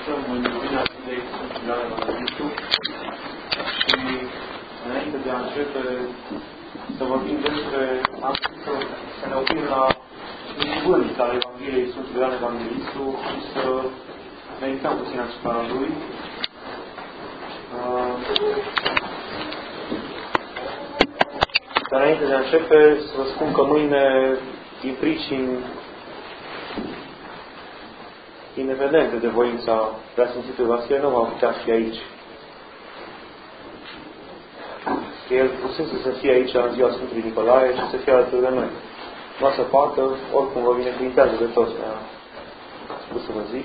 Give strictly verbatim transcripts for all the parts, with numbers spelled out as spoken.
aflăm în lumina Sfintei Sfântul Ioan Evanghelistul și înainte de a începe să vorbim despre, am să, să ne oprim la un cuvânt al Evangheliei Sfântului Ioan Evanghelistul și să medităm puțin asupra lui. Uh, Dar înainte de a începe, să vă spun că mâine, din pricini independente de voința Preasfințitului Vasile, nu va putea fi aici. El pusese să fie aici în ziua Sfântului Nicolae și să fie alături de noi. Nu o să poată, oricum vă binecuvintează de toți, mi-a spus să vă zic.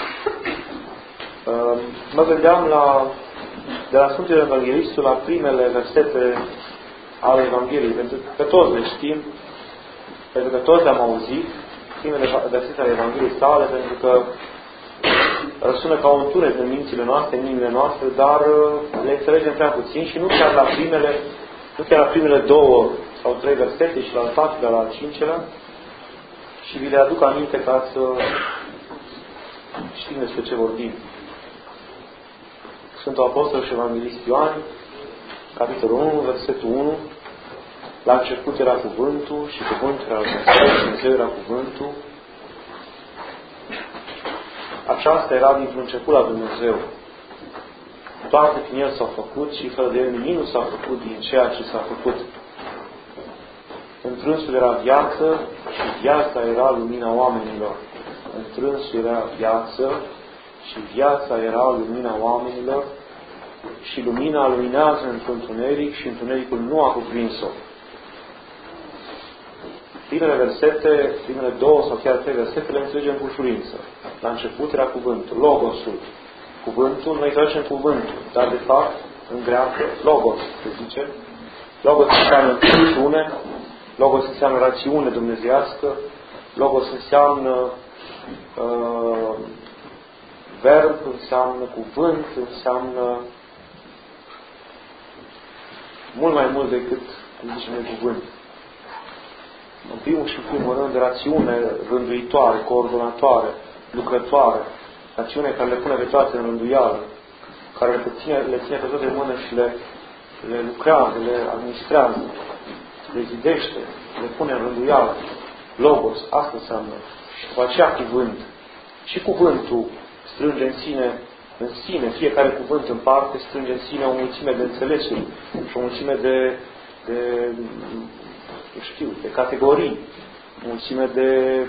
Mă gândeam la, de la Sfântul Evanghelistul la primele versete ale Evangheliei, pentru că toți le știm, pentru că toți le-am auzit, primele versete ale Evangheliei sale, pentru că răsună ca un tunet în mințile noastre, în inimile noastre, dar le înțelegem prea puțin și nu chiar la primele, nu chiar la primele două sau trei versete și la al patrulea, la al cincelea, și vi le aduc aminte ca să știm despre ce vorbim. Sfântul Apostol și Evanghelist Ioan, capitolul unu, versetul unu, la început era cuvântul și cuvântul era Dumnezeu și Dumnezeu era cuvântul. Aceasta era dintr-un început la Dumnezeu. Toate prin El s-au făcut și fără de El nimic nu s-a făcut din ceea ce s-a făcut. Întrânsul era viață și viața era lumina oamenilor. Întrânsul era viață și viața era lumina oamenilor și lumina luminează într-un întuneric și întunericul nu a cuprins-o. Primele versete, primele două sau chiar trei versete le înțelegem cu ușurință. La început era cuvântul, logosul. Cuvântul, noi trecem cuvântul, dar de fapt, în greacă, logos, se zice. Logos înseamnă înțelepciune, logos înseamnă rațiune dumnezeiască, logos înseamnă uh, verb, înseamnă cuvânt, înseamnă mult mai mult decât, cum zicem noi, cuvânt. În primul și în primul rând, rațiune rânduitoare, coordonatoare, lucrătoare, rațiune care le pune pe toate în rânduială, care le ține, le ține pe toate în mână și le, le lucrează, le administrează, le zidește, le pune în rânduială. Logos, asta înseamnă. Și după aceea cuvânt. Și cuvântul strânge în sine, în sine, fiecare cuvânt în parte strânge în sine o mulțime de înțelegeri și o mulțime de, de nu știu, de categorii, o mulțime de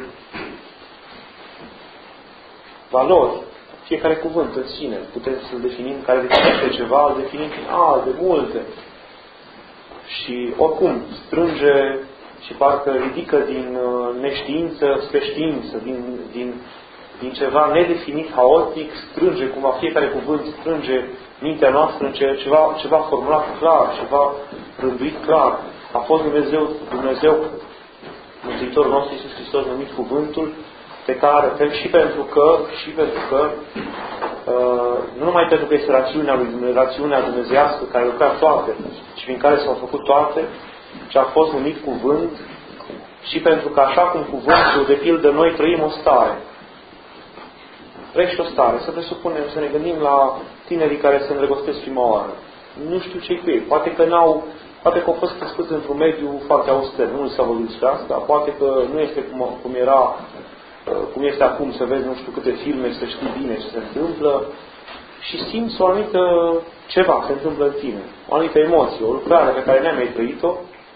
valori. Fiecare cuvânt în sine, putem să-l definim, care definește ceva, îl definim prin alte, multe. Și oricum strânge și parcă ridică din neștiință spre știință, din, din, din ceva nedefinit, haotic, strânge cumva, fiecare cuvânt strânge mintea noastră în ceva, ceva formulat clar, ceva rânduit clar. A fost Dumnezeu, Dumnezeu, Mântuitorul nostru Iisus Hristos, numit Cuvântul, pe care, și pentru că, și pentru că, uh, nu numai pentru că este rațiunea lui Dumnezeu, rațiunea dumnezeiască care lucra toate și prin care s-au făcut toate, ci a fost numit Cuvânt, și pentru că așa cum Cuvântul, de pildă, noi trăim o stare. Trăiești o stare. Să presupunem, să ne gândim la tinerii care se îndrăgostesc prima oară. Nu știu ce-i cu ei. Poate că n-au Poate că au fost crescuți într-un mediu foarte auster. Nu s-a vorbit despre asta. Poate că nu este cum, cum era, cum este acum, să vezi nu știu câte filme, să știi bine ce se întâmplă. Și simți o anumită ceva se întâmplă în tine. O anumită emoție, o lucrare pe care n-ai mai trăit-o.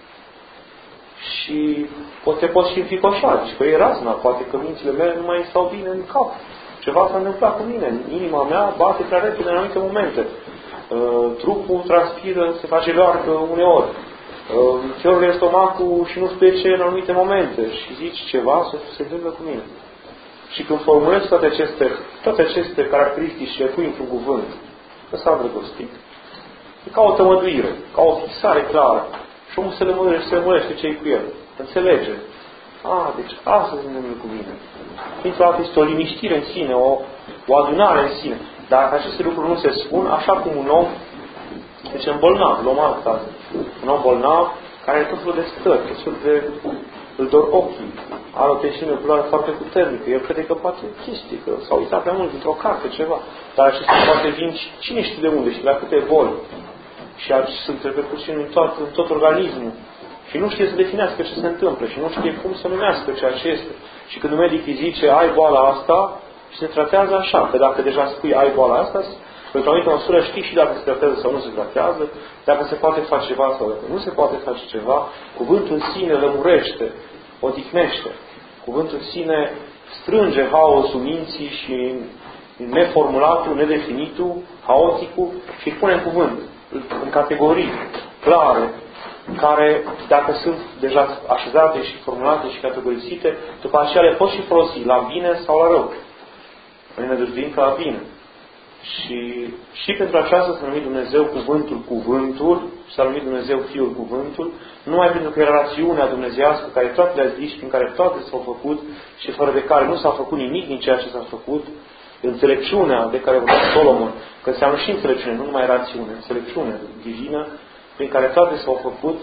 Și te poți și înficoșa. Deci că e razna. Poate că mințile mele nu mai stau bine în cap. Ceva s-a întâmplat cu mine. Inima mea bate prea repede în anumite momente. Uh, trupul transpiră, se face largă uneori. Uh, Fiorul în stomacul și nu spune ce în anumite momente. Și zici ceva, se, se întâmplă cu mine. Și când formulezi toate aceste, toate aceste caracteristici și le pui într-un cuvânt, că s-a îndrăgostit, e ca o tămăduire, ca o fixare clară. Și omul se lămurește, se lămurește ce-i cu el. Înțelege. Ah, deci asta se întâmplă cu mine. Dintr-o dată este o liniștire în sine, o, o adunare în sine. Dar aceste lucruri nu se spun, așa cum un om, deci un bolnav, luăm alt caz, un om bolnav care are tot felul de stări, tot felul de, îl dor ochii, are o tensiune oculară foarte puternică. El crede că poate chestii, că s-a uitat prea mult într-o carte, ceva. Dar acesta poate vin cine știe de unde și de la câte boli. Și sunt repercusiuni în tot, în tot organismul. Și nu știe să definească ce se întâmplă și nu știe cum să numească ceea ce este. Și când un medic îi zice, ai boala asta, și se tratează așa, că dacă deja spui ai boala asta, pentru o anumită măsură știi și dacă se tratează sau nu se tratează, dacă se poate face ceva sau dacă nu se poate face ceva, cuvântul în sine lămurește, odihnește. Cuvântul în sine strânge haosul minții și neformulatul, nedefinitul, haoticul și îl pune în cuvânt, în categorii clare, care, dacă sunt deja așezate și formulate și categorisite, după aceea le poți și folosi la bine sau la rău. Noi ne dăjduim ca la bine. Și, și pentru aceasta s-a numit Dumnezeu cuvântul cuvântul, s-a numit Dumnezeu Fiul cuvântul, numai pentru că era rațiunea dumnezeiască care toate le-a zis, prin care toate s-au făcut și fără de care nu s-a făcut nimic din ceea ce s-a făcut, înțelepciunea de care vorbea Solomon, că înseamnă și înțelepciune, nu numai rațiune, înțelepciune divină, prin care toate s-au făcut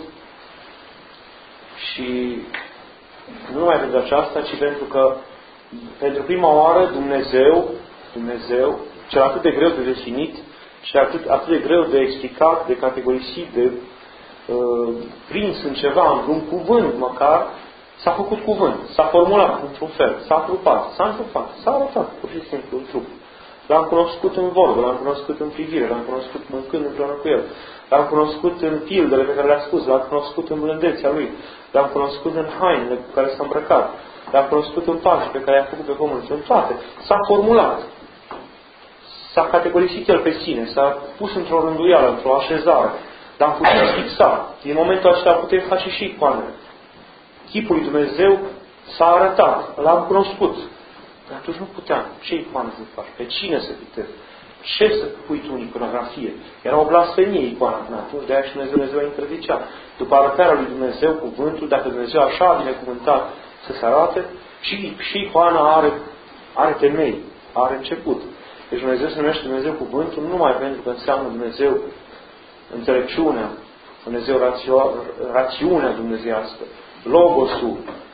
și nu numai pentru aceasta, ci pentru că pentru prima oară Dumnezeu, Dumnezeu, cel atât de greu de definit și atât, atât de greu de explicat, de categorisit, de uh, prins în ceva, într-un cuvânt măcar, s-a făcut cuvânt, s-a formulat într-un fel, s-a trupat, s-a întrupat, s-a arătat, pur și simplu, în trup. L-am cunoscut în vorbă, l-am cunoscut în privire, l-am cunoscut mâncând împreună cu el, l-am cunoscut în pildele pe care le-a spus, l-am cunoscut în blândețea lui, l-am cunoscut în hainele cu care s-a îmbrăcat, l-am cunoscut în pași pe care i-a făcut pe pământ, în toate. S-a formulat. S-a categorisit el pe sine, s-a pus într-o rânduială, într-o așezare, l-am putut fixa. Din momentul acesta putem face și icoanele. Chipul lui Dumnezeu s-a arătat, l-am cunoscut. Dar atunci nu puteam. Ce icoană să faci? Pe cine să fitezi? Ce să pui tu în iconografie? Era o blasfemie icoana până atunci, de aia și Dumnezeu, Dumnezeu interzicea. După arătarea lui Dumnezeu, cuvântul, dacă Dumnezeu așa a binecuvântat să se arate, și, și icoana are, are temei, are început. Deci Dumnezeu se numește Dumnezeu cuvântul, nu numai pentru că înseamnă Dumnezeu înțelepciunea, Dumnezeu rațio, rațiunea dumnezeiască, logosul,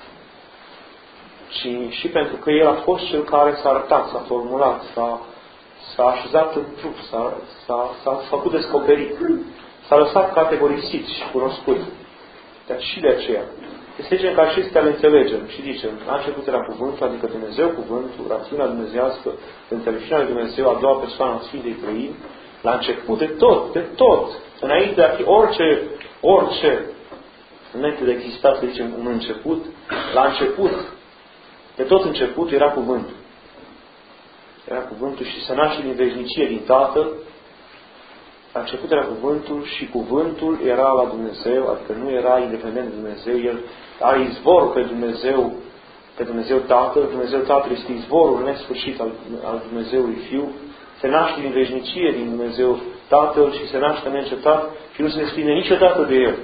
ci și pentru că El a fost Cel care s-a arătat, s-a formulat, s-a, s-a așezat în trup, s-a, s-a, s-a făcut descoperit, s-a lăsat categorisit și cunoscut. Dar și de aceea. Este gen că acestea le înțelegem și zicem, la început era cuvântul, adică Dumnezeu cuvântul, rațiunea dumnezeiască, înțelepciunea lui Dumnezeu, a doua persoană a Sfintei Trăimi, la început de tot, de tot, înainte de a fi orice, orice, înainte de a exista, să zicem, un început, la început, de tot început era cuvântul. Era cuvântul și se naște din veșnicie, din Tatăl. La început era cuvântul și cuvântul era la Dumnezeu, adică nu era independent de Dumnezeu. El are izvor pe Dumnezeu, pe Dumnezeu Tatăl. Dumnezeu Tatăl este izvorul nesfârșit al, al Dumnezeului Fiu. Se naște din veșnicie, din Dumnezeu Tatăl și se naște neîncetat și nu se desprinde niciodată de El.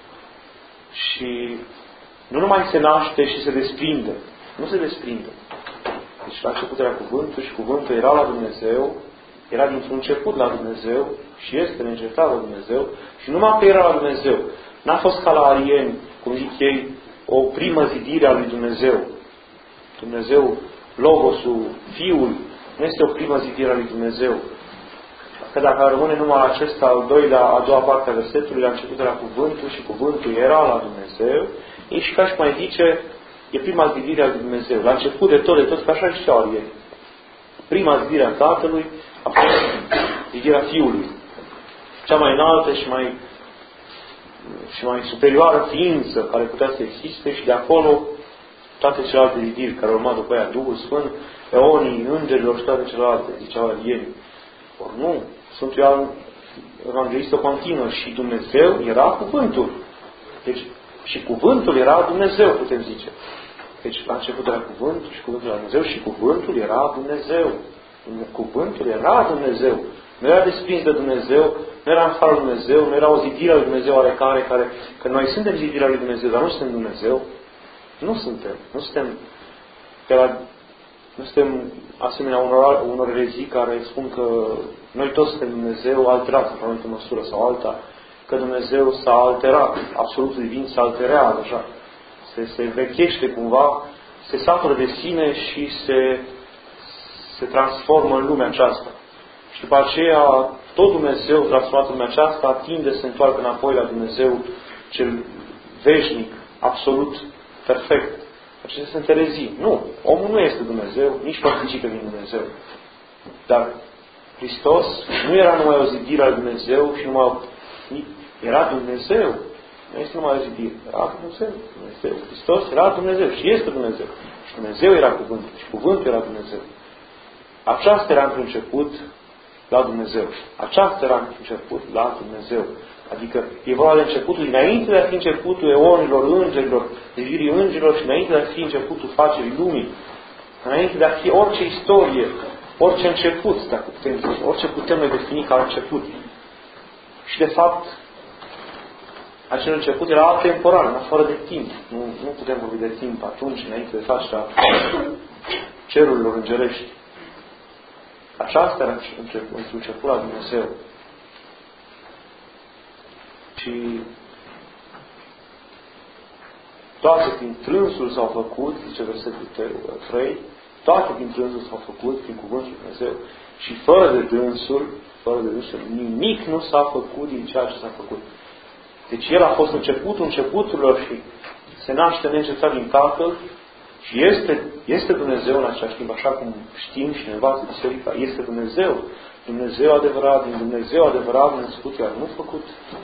Și nu numai se naște și se desprinde, nu se desprinde. Deci la început era cuvântul și cuvântul era la Dumnezeu, era dintr-un început la Dumnezeu și este neîncetat la Dumnezeu și numai că era la Dumnezeu. N-a fost ca la arieni, cum zic ei, o primă zidire a lui Dumnezeu. Dumnezeu, Logosul, Fiul, nu este o primă zidire a lui Dumnezeu. Că dacă rămâne numai acesta, al doilea, a doua parte a versetului, la început era cuvântul și cuvântul era la Dumnezeu, e și ca și mai zice, e prima zidire a lui Dumnezeu. La început de tot, de tot, că așa ziceau arieni. Prima zidire a Tatălui, apoi zidirea Fiului. Cea mai înaltă și mai, și mai superioară ființă care putea să existe și de acolo toate celelalte zidiri care urma după aia, Duhul Sfânt, eonii, îngerilor și toate celelalte, ziceau arieni. Or nu, Sfântul Ioan Evanghelistul continuă și Dumnezeu era cuvântul. Deci, și cuvântul era Dumnezeu, putem zice. Deci, la început era cuvântul și cuvântul era Dumnezeu și cuvântul era Dumnezeu. Cuvântul era Dumnezeu. Nu era desprins de Dumnezeu, nu era în afară lui Dumnezeu, nu era o zidire a lui Dumnezeu oarecare, care, că noi suntem zidirea lui Dumnezeu, dar nu suntem Dumnezeu. Nu suntem. Nu suntem, la, nu suntem asemenea unor, unor erezii care spun că noi toți suntem Dumnezeu alterați într-o anumită măsură sau alta, că Dumnezeu s-a alterat, absolut divin se alterează așa. Se, se vechește cumva se satură de sine și se, se transformă în lumea aceasta. Și după aceea, tot Dumnezeu, transformat în lumea aceasta, tinde să se întoarcă înapoi la Dumnezeu cel veșnic, absolut, perfect. Acestea sunt erezii. Nu. Omul nu este Dumnezeu, nici participe din Dumnezeu. Dar Hristos nu era numai o zidire a Dumnezeu și numai era Dumnezeu. Nu este numai o zidire. Era Dumnezeu. Dumnezeu. Hristos era Dumnezeu și este Dumnezeu. Și Dumnezeu era cuvântul. Și cuvântul era Dumnezeu. Aceasta era într-un început la Dumnezeu. Aceasta era într-un început la Dumnezeu. Adică e vorba de începutul, înainte de a fi începutul eonilor, îngerilor, zidirii îngerilor și înainte de a fi începutul facerii lumii. Înainte de a fi orice istorie, orice început, dacă putem, orice putem noi defini ca început. Și de fapt, acel început era atemporal, în afară de timp. Nu, nu putem vorbi de timp atunci, înainte de facerea cerurilor îngerești. Aceasta era într-un început la Dumnezeu. Și toate prin trânsul s-au făcut, zice versetul trei, toate prin trânsul s-au făcut, prin cuvântul Lui Dumnezeu. Și fără de dânsul, fără de dânsul, nimic nu s-a făcut din ceea ce s-a făcut. Deci El a fost începutul începuturilor și se naște neîncetat din Tatăl și este, este Dumnezeu în același timp, așa cum știm și ne învață Biserica, este Dumnezeu. Dumnezeu adevărat, din Dumnezeu adevărat, născut, iar nu făcut.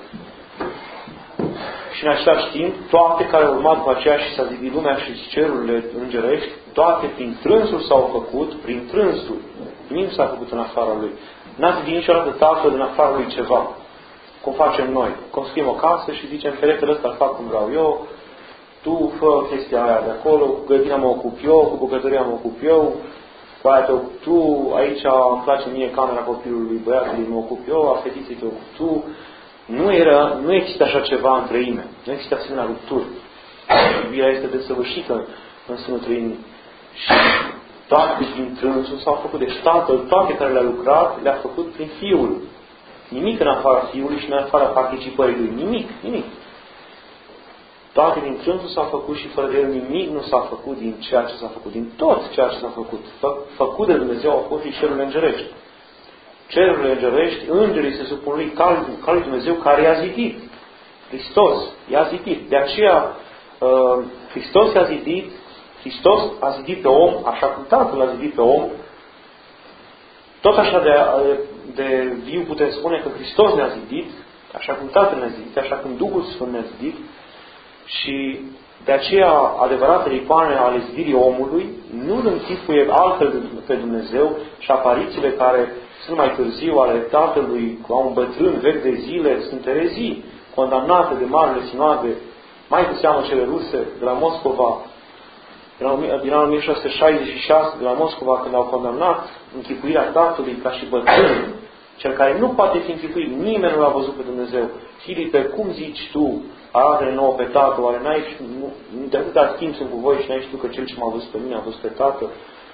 Și în același timp, toate care au urmat după aceea și s-a zidit lumea și cerurile îngerești, toate prin trânsul s-au făcut, prin trânsul. Nimic s-a făcut în afara Lui. N-a zidit niciodată Tatăl în afara Lui ceva. Cum facem noi. Construim o casă și zicem, peretele ăsta îl fac cum vreau eu, tu fă chestia aia de acolo, cu grădina mă ocup eu, cu bucătăria mă ocup eu, cu aia te ocup tu, aici îmi place mie camera copilului băiatului, mă ocup eu, a fetiței te ocup tu. Nu, era, nu există așa ceva în treime. Nu există asemenea rupturi. Iubirea este desăvârșită în sânul treimii. Și toate din trânsul s-au făcut. Deci Tatăl, toate care le-a lucrat, le-a făcut prin Fiul. Nimic în afara Fiului și în afara participării Lui. Nimic, nimic. Toate din trânsul s-au făcut și fără de El nimic nu s-a făcut din ceea ce s-a făcut. Din tot ceea ce s-a făcut. Fă, făcut de Dumnezeu au fost și cerurile îngerești. Cerurile îngerești, îngerii se supun lui ca, ca lui Dumnezeu care i-a zidit. Hristos i-a zidit. De aceea uh, Hristos i-a zidit, Hristos a zidit pe om, așa cum Tatăl a zidit pe om. Tot așa de, de viu putem spune că Hristos ne-a zidit, așa cum Tatăl ne-a zidit, așa cum Duhul Sfânt ne-a zidit. Și de aceea adevăratele icoane ale zidirii omului nu îl închipuie altfel pe Dumnezeu și aparițiile care sunt mai târziu ale Tatălui, ca un bătrân vechi de zile, sunt erezii condamnate de marile sinoade, mai cu seamă cele ruse, de la Moscova, din anul o mie șase sute șaizeci și șase, de la Moscova, când au condamnat închipuirea Tatălui ca și bătrân, cel care nu poate fi închipuit, nimeni nu l-a văzut pe Dumnezeu. Filipe, cum zici tu, arată-ne nouă pe Tatăl, oare n-ai, nu, de atâta timp sunt cu voi și n-ai știut că cel ce m-a văzut pe mine a văzut pe Tatăl?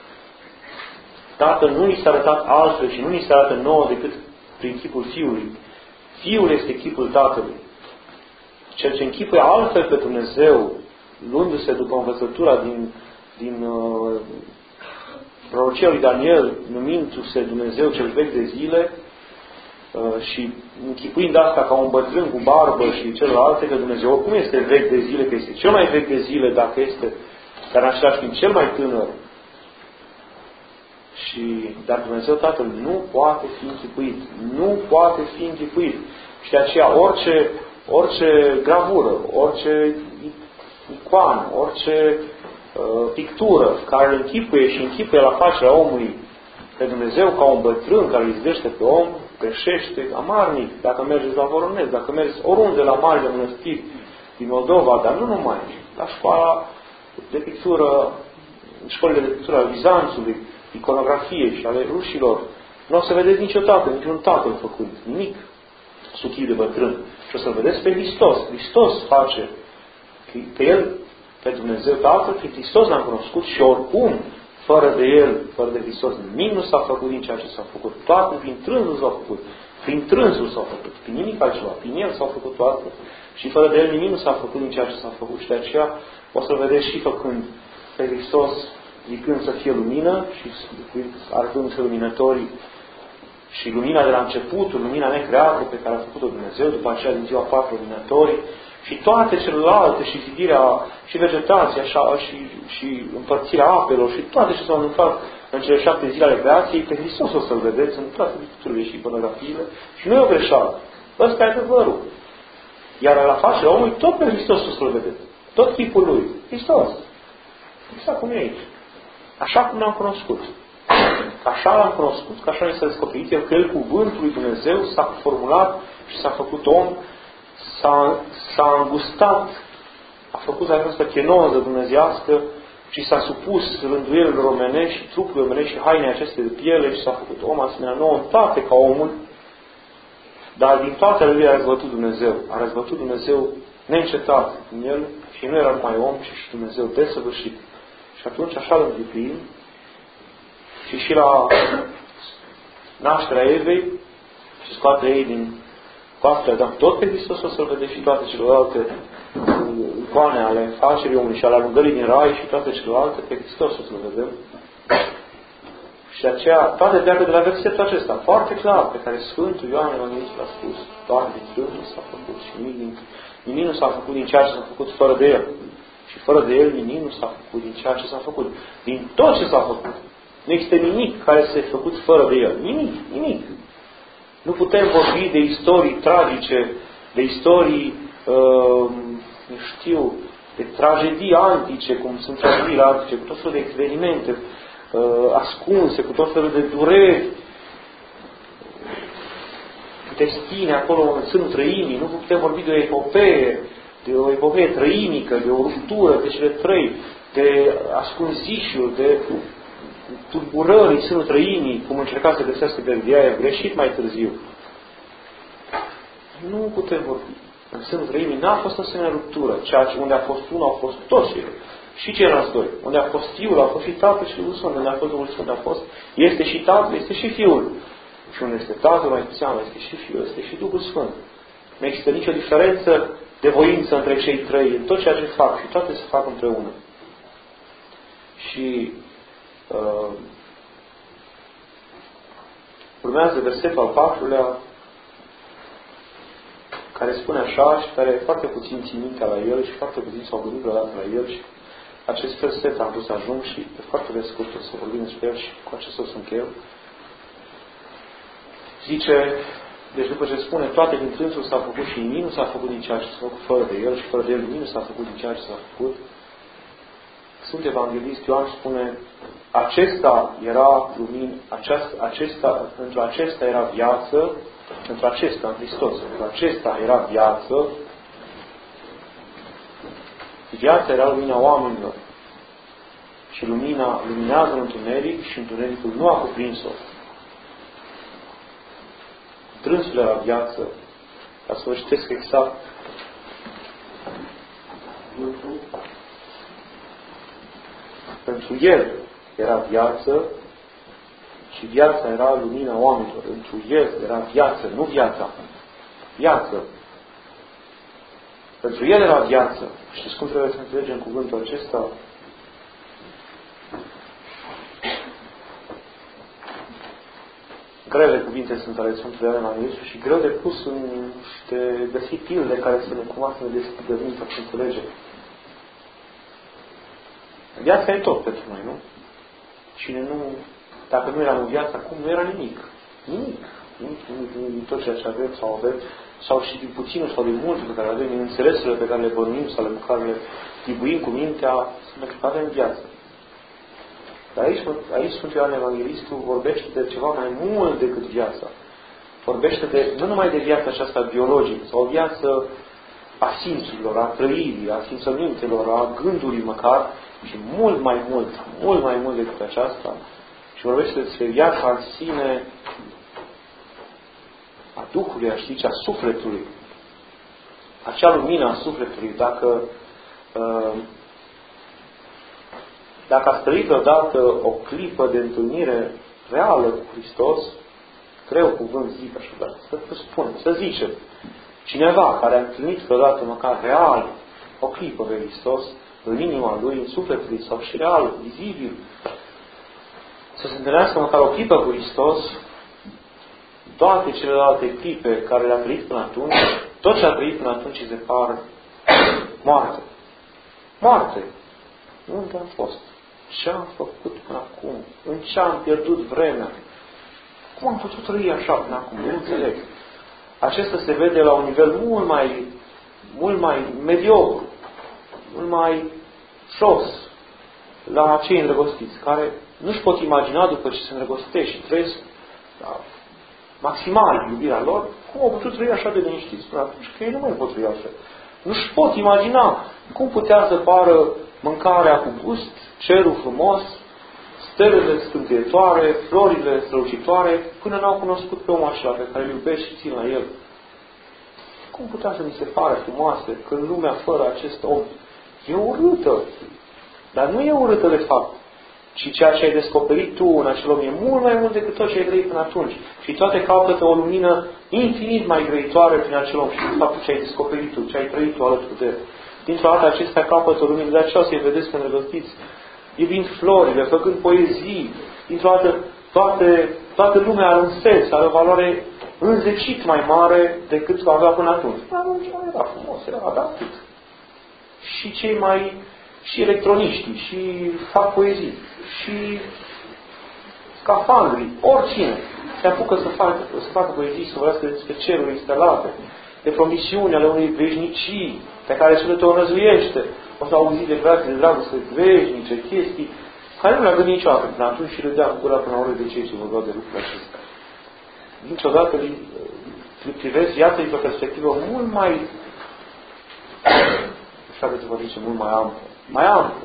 Tatăl nu ni s-a arătat altfel și nu ni se arată nouă decât prin chipul Fiului. Fiul este chipul Tatălui. Cel ce închipuie altfel pe Dumnezeu, luându-se după învățătura din, din uh, prorocia lui Daniel, numindu-se Dumnezeu cel vechi de zile uh, și închipuind asta ca un bătrân cu barbă și celelalte, că Dumnezeu oricum este vechi de zile, că este cel mai vechi de zile, dacă este, dar în același timp cel mai tânăr. Și, dar Dumnezeu Tatăl nu poate fi închipuit. Nu poate fi închipuit. Și de aceea orice, orice gravură, orice icoană, orice uh, pictură care îl închipuie și închipuie la facerea omului pe Dumnezeu ca un bătrân care îl izdește pe om, greșește amarnic. Dacă mergeți la Voronezh, dacă mergeți oriunde la marile mănăstiri din Moldova, dar nu numai, la școala de pictură, școlile de pictură al Bizanțului, iconografie și ale rușilor, nu o să vedeți niciodată, niciun tatăl făcut nimic sub chip de bătrân. Și o să vedeți pe Hristos. Hristos face pe El, pe Dumnezeu Tatăl, prin Hristos l-am cunoscut și oricum, fără de El, fără de Hristos, nimic nu s-a făcut din ceea ce s-a făcut. Toate prin trânsul s-au făcut. Prin trânsul s-au făcut. Prin nimic altceva. Prin El s-au făcut toate. Și fără de El nimic nu s-a făcut din ceea ce s-a făcut. Și de aceea o să vedeți și făcând pe Hristos zicând să fie lumină și arătându-se luminătorii și lumina de la începutul, lumina necreată pe care a făcut-o Dumnezeu, după aceea din ziua patru luminătorii și toate celelalte și zidirea și vegetația și, și, și împărțirea apelor și toate ce s-au întâmplat în cele șapte zile ale creației, pe Hristos o să-L vedeți în toate picturile și iconografiile și nu e o greșeală. Ăsta e adevărul. Iar la facerea omului, tot pe Hristos o să-L vedeți. Tot chipul Lui. Hristos. Exact cum e aici. Așa cum l-am cunoscut. Așa l-am cunoscut, că așa mi s-a descoperit El, că El, cuvântul lui Dumnezeu, s-a formulat și s-a făcut om, s-a, s-a îngustat, a făcut această chenoză dumnezeiască și s-a supus rânduielilor omenești și trupului omenești și hainei acestei de piele și s-a făcut om asemenea nouă în toate ca omul, dar din toate ale Lui a răzbătut Dumnezeu. A răzbătut Dumnezeu neîncetat în El și nu era numai om, ci și Dumnezeu desăvârșit. Și atunci așa îl înviprim și și la nașterea Evei și scoate ei din coastele Adam, tot pe Hristos o să-L vedeți și toate celelalte icoane ale facerii omului și ale alungării din rai și toate celelalte, pe Hristos o să-L vedem. Și de aceea, toate pleacă de la versetul acesta, foarte clar, pe care Sfântul Ioan Evanghelistul a spus, toate din Sfântul s-a făcut și nimic, din, nimic nu s-a făcut din ceea ce s-a făcut fără de El. Și fără de El nimic nu s-a făcut din ceea ce s-a făcut. Din tot ce s-a făcut. Nu există nimic care să fie făcut fără de El. Nimic, nimic. Nu putem vorbi de istorii tragice, de istorii, uh, nu știu, de tragedii antice, cum sunt tragediile antice, cu tot felul de evenimente uh, ascunse, cu tot felul de dureri, destine acolo în sânul trăimii. Nu putem vorbi de o epopee, de o epopee trăimică, de o ruptură de cele trei, de ascunzișuri, de tulburări în sânul trăimii, cum încerca să găsească Verdiaev, greșit mai târziu. Nu putem vorbi. În sânul trăimii n-a fost o asemenea ruptură. Ceea ce unde a fost unul, au fost toți ele. Și ceilalți doi. Unde a fost Fiul, a fost și Tatăl și Duhul Sfânt. Unde a fost Duhul Sfânt, a fost, este și Tatăl, este și Fiul. Și unde este Tatăl, mai seamă, este și Fiul, este și Duhul Sfânt. Nu există nicio diferență de voință între cei trei, în tot ceea ce fac. Și toate se fac împreună. Și uh, urmează versetul al patrulea, care spune așa și care foarte puțin țin mintea la el și foarte puțin s-au gândit vreodată la el și acest verset am vrut să ajung și pe foarte de scurt o să vorbim despre el și cu acesta o să încheiem. Zice, deci după ce spune toate din trânsul s-a făcut și nimic nu s-a făcut din ceea ce s-a făcut fără de el și fără de el nimic nu s-a făcut din ceea ce s-a făcut. Sunt Evanghelist Ioan spune, acesta era lumină, acesta, acesta, pentru acesta era viață, pentru acesta, în Hristos, pentru acesta era viață, viața era lumina oamenilor. Și lumina luminează în întuneric și întunericul nu a cuprins-o. Trânsul era viață, ca să vă citesc exact. Pentru El era viață și viața era lumina oamenilor. Pentru El era viață, nu viața. Viață. Pentru El era viață. Știți cum trebuie să înțelegem cuvântul acesta? Grele cuvinte sunt ale Sfântului Ioan Evanghelistul și greu de pus în niște găsit pilde care să ne cumva să ne deschidă mintea să înțelegem. Viața e tot pentru noi, nu? Cine nu, dacă nu era în viață acum, nu era nimic. Nimic. Nimic, nimic, nimic din tot ceea ce avem sau avem, sau și din puținul sau din multe pe care avem, din înțelesurile pe care le bănuim sau pe care le dibuim cu mintea, pentru că avem viață. Dar aici, aici Sfântul Ioan Evanghelistul vorbește de ceva mai mult decât viața. Vorbește de, nu numai de viața aceasta biologică, sau o viață a simțurilor, a trăirii, a simțămintelor, a gândurii măcar, și mult mai mult, mult mai mult decât aceasta. Și vorbește despre viața în sine a Duhului, a știți, a sufletului. Acea lumină a sufletului, dacă uh, dacă ați trăit odată o clipă de întâlnire reală cu Hristos, greu cuvânt zic așa, dar să spun, să zicem, cineva care a întâlnit vreodată măcar real o clipă pe Hristos, în inima lui, în sufletul lui, sau și real, vizibil, să se întâlnească măcar o clipă cu Hristos, toate celelalte clipe care le-a trăit până atunci, tot ce a trăit până atunci îi se par moarte. Moarte. Unde am fost? Ce am făcut până acum? În ce am pierdut vremea? Cum am putut trăi așa până acum? Nu înțeleg. Acesta se vede la un nivel mult mai, mult mai mediocru, mult mai jos la cei îndrăgostiți, care nu-și pot imagina după ce se îndrăgostesc și trăiesc la maximal iubirea lor, cum au putut trăi așa de liniștiți până atunci, că ei nu mai pot trăi așa. Nu-și pot imagina cum putea să pară mâncarea cu gust, cerul frumos, stelele scânteietoare, florile strălucitoare, până n-au cunoscut pe omul acela pe care îl iubești și țin la el. Cum putea să mi se pare frumoase când lumea fără acest om e urâtă? Dar nu e urâtă de fapt, ci ceea ce ai descoperit tu în acel om e mult mai mult decât tot ce ai trăit până atunci. Și toate caută o lumină infinit mai grăitoare prin acel om și din faptul ce ai descoperit tu, ce ai trăit tu alături de el. Dintr-o dată acestea capătă o lumină, de aceea o să-i vedeți când îndrăgostiți, iubind florile, făcând poezii, dintr-o dată toate, toată lumea are un sens, are o valoare înzecit mai mare decât avea până atunci. Până atunci era frumos, era adaptat. Și cei mai, și electroniștii, și fac poezii, și scafandrii, oricine se apucă să facă, să facă poezii, să vorbească despre ceruri instalate, de promisiuni ale unei veșnicii pe care sufletul o năzuiește. O să auzi de viață, de dragoste veșnice, chestii care nu le-a gândit niciodată până atunci și le dea cu gura până la ori de cei ce vorbeau de lucrurile acestea. Niciodată îi privesc viața din o perspectivă mult mai, așa de vă zice, mult mai amplă, mai amplă,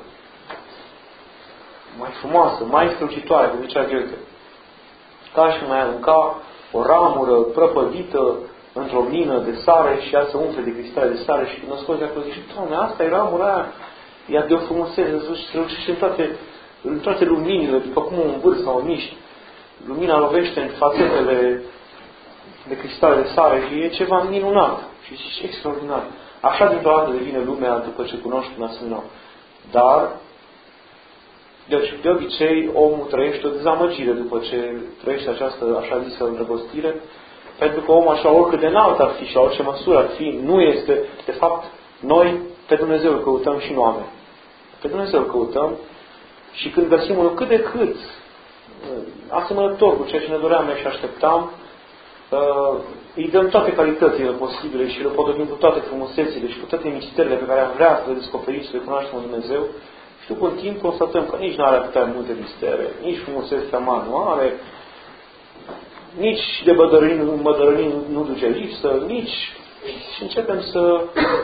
mai frumoasă, mai strălucitoare, cum zicea Goethe. Ca și mai arunca o ramură prăpădită într-o mină de sare și ea să umple de cristale de sare și când o scoți de acolo zici, Doamne, asta e ramura aia, ea de o frumusețe, se reușește în toate, în toate luminile, după cum un vârf sau o miști. Lumina lovește în fațetele de cristale de sare și e ceva minunat și extraordinar. Așa dintr-o dată devine lumea după ce cunoști un asemenea. Dar, deci, de obicei, omul trăiește o dezamăgire după ce trăiește această așa zisă îndrăgostire, pentru că omul așa, oricât de înalt ar fi și la orice măsură ar fi, nu este, de fapt, noi pe Dumnezeu îl căutăm și nu oameni. Pe Dumnezeu îl căutăm și când găsim unul cât de cât asemănător cu ceea ce ne doream și așteptam, îi dăm toate calitățile posibile și le podobim cu toate frumusețile și cu toate misterele pe care am vrea să le descoperim, să le cunoaștem în Dumnezeu. Și după un timp constatăm că nici nu are atâtea multe mistere, nici frumusețea mare nu are, nici de bădărănii nu duce lipsă, nici... Și începem să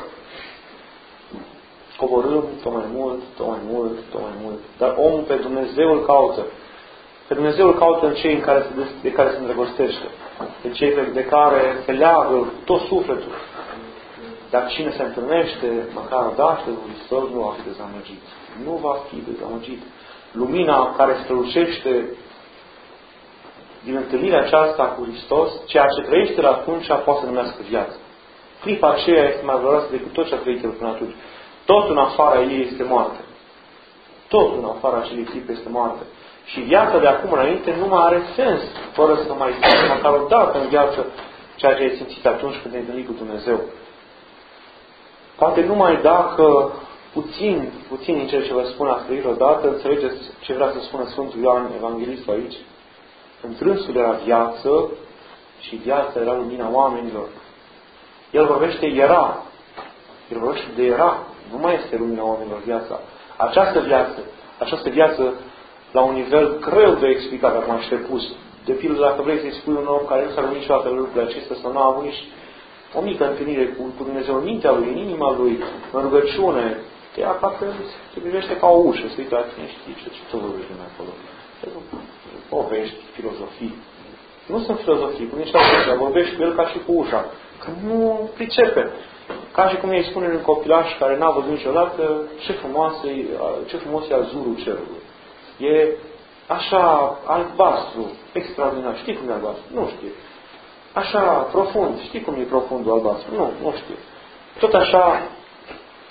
coborâm tot mai mult, tot mai mult, tot mai mult. Dar omul pe Dumnezeu îl caută. Pe Dumnezeu îl caută în cei în care se, de care se îndrăgostește. De cei de care se leagă tot sufletul. Dar cine se întâlnește, măcar odată cu Hristos, nu va fi dezamăgit. Nu va fi dezamăgit. Lumina care strălucește din întâlnirea aceasta cu Hristos, ceea ce trăiește la atunci poate să numească viață. Clipa aceea este mai valoroasă decât tot ce a trăit el până atunci. Tot în afara ei este moarte. Tot în afara acelei clipe este moarte. Și viața de acum înainte nu mai are sens fără să mai simți măcar o dată în viață ceea ce ai simțit atunci când te-ai întâlnit cu Dumnezeu. Poate numai dacă puțin, puțin din ceea ce vă spun ați trăit odată, înțelegeți ce vrea să spună Sfântul Ioan Evanghelistul aici. Întrânsul era viață și viața era lumina oamenilor. El vorbește era. El vorbește de era. Nu mai este lumina oamenilor viața. Această viață, această viață la un nivel greu de explicat, acum și pus. De pildă, dacă vrei să-i spui un om care nu s-a gândit niciodată la lucrurile acestea, sau nu a avut nici o mică întâlnire cu, cu Dumnezeu în mintea lui, în inima lui, în rugăciune, te ia parcă te privește ca o ușă, să uite la tine, știi ce, ce tot vorbești din acolo. Povești, filozofii. Nu sunt filozofii, cum nici așa, vorbești cu el ca și cu ușa. Că nu pricepe. Ca și cum îi spune un copilaș care n-a văzut niciodată ce frumos e, ce frumos e azurul cerului. E așa albastru, extraordinar. Știi cum e albastru? Nu știe. Așa profund. Știi cum e profundul albastru? Nu, nu știe. Tot așa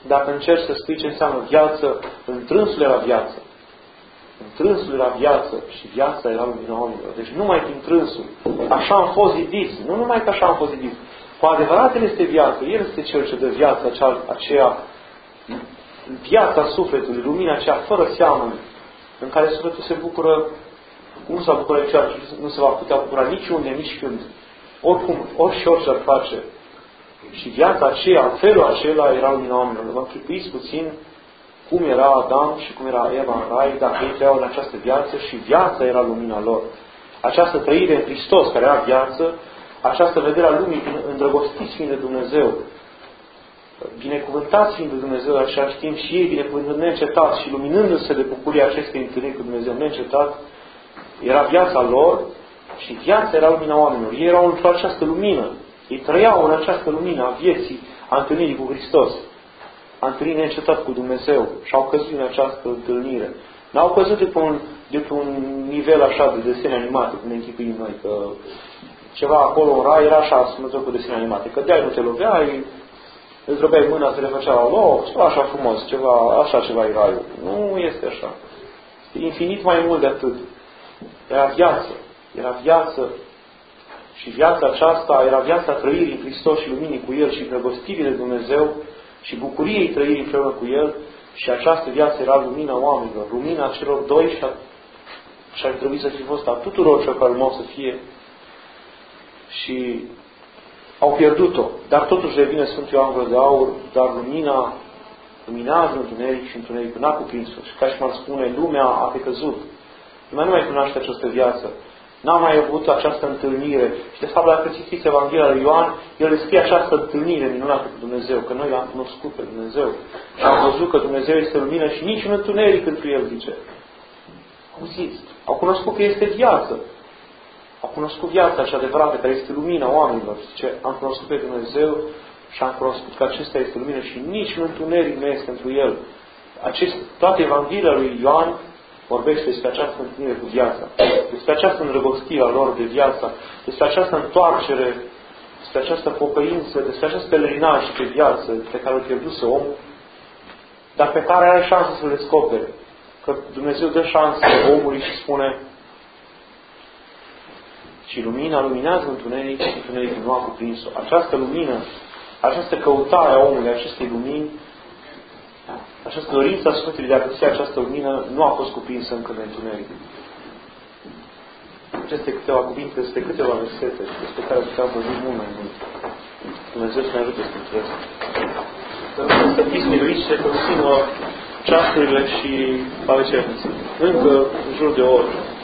dacă încerci să spui ce înseamnă viață, întrânsul era viață. Întrânsul era viață și viața era lumina oamenilor. Deci numai prin întrânsul. Așa am fost zidiți. Nu numai că așa am fost zidiți. Cu adevărat El este viață. El este Cel ce dă viața acea, aceea, viața sufletului, lumina aceea fără seamăn, în care sufletul se bucură, nu s-a bucurat niciodată, nu se va putea bucura niciunde, nici când. Oricum, orice și orice ar face. Și viața aceea, în felul acela, era lumina oamenilor. Vă închipuiți puțin cum era Adam și cum era Eva în rai, dacă ei trăiau în această viață și viața era lumina lor. Această trăire în Hristos, care era viață, această vedere a lumii, îndrăgostiți fiind de Dumnezeu, binecuvântați fiind de Dumnezeu în același timp și ei binecuvântând neîncetat și luminându-se de bucuria acestei întâlniri cu Dumnezeu neîncetat, era viața lor și viața era lumina oamenilor. Ei erau într-o această lumină. Ei trăiau în această lumină a vieții, a întâlnirii cu Hristos. A întâlnirii neîncetat cu Dumnezeu și au căzut în această întâlnire. N-au căzut de pe un, de pe un nivel așa de desene animate, cum ne închipuim noi, că ceva acolo în rai era așa asemănător cu desene animate. Cădeai, nu te loveai, îți robeai mâna, se refăcea la loc, ceva așa frumos, ceva, așa ceva e raiul. Nu este așa. Este infinit mai mult de atât. Era viață. Era viață. Și viața aceasta era viața trăirii în Hristos și luminii cu El și drăgostirii de Dumnezeu și bucuriei trăirii împreună cu El. Și această viață era lumina oamenilor, lumina celor doi și, a, și ar trebui să fie fost a tuturor celor care urmau să fie. Și au pierdut-o. Dar totuși revine Sfântul Ioan Gură de Aur, dar lumina luminează întuneric și întunericul n-a cuprins-o. Și ca și m-ar spune, lumea a decăzut. Lumea nu mai cunoaște această viață. N-a mai avut această întâlnire. Și de fapt, dacă citiți Evanghelia lui Ioan, el descrie această întâlnire minunată cu Dumnezeu, că noi l-am cunoscut pe Dumnezeu. Și am văzut că Dumnezeu este lumină și nici un întuneric pentru el, zice. Auziți? Au cunoscut că este viață. Au cunoscut viața cea adevărată, care este lumina oamenilor. Zice, am cunoscut pe Dumnezeu și am cunoscut că acesta este lumină și nici un întuneric nu este pentru el. Acest, toată Evanghelia lui Ioan vorbește despre această întâlnire cu viața, despre această îndrăgostire a lor de viață, despre această întoarcere, despre această pocăință, despre acest pelerinaj pe viață pe care îl pierduse omul, dar pe care are șansă să-l descopere. Că Dumnezeu dă șansă omului și spune și lumina luminează întuneric și întunericul nu a cuprins-o. Această lumină, această căutare a omului, acestei lumini, această dorință a Sfântului de a găsi această lumină nu a fost cuprinsă încă de întuneric. Aceste câteva cuvinte, despre câteva versete, despre care puteam vorbi mult mai mult. Dumnezeu să ne ajute să înțeles. Să fiți miluiți și să folosim ceasurile și la vecerniță. Încă în jur de o oră.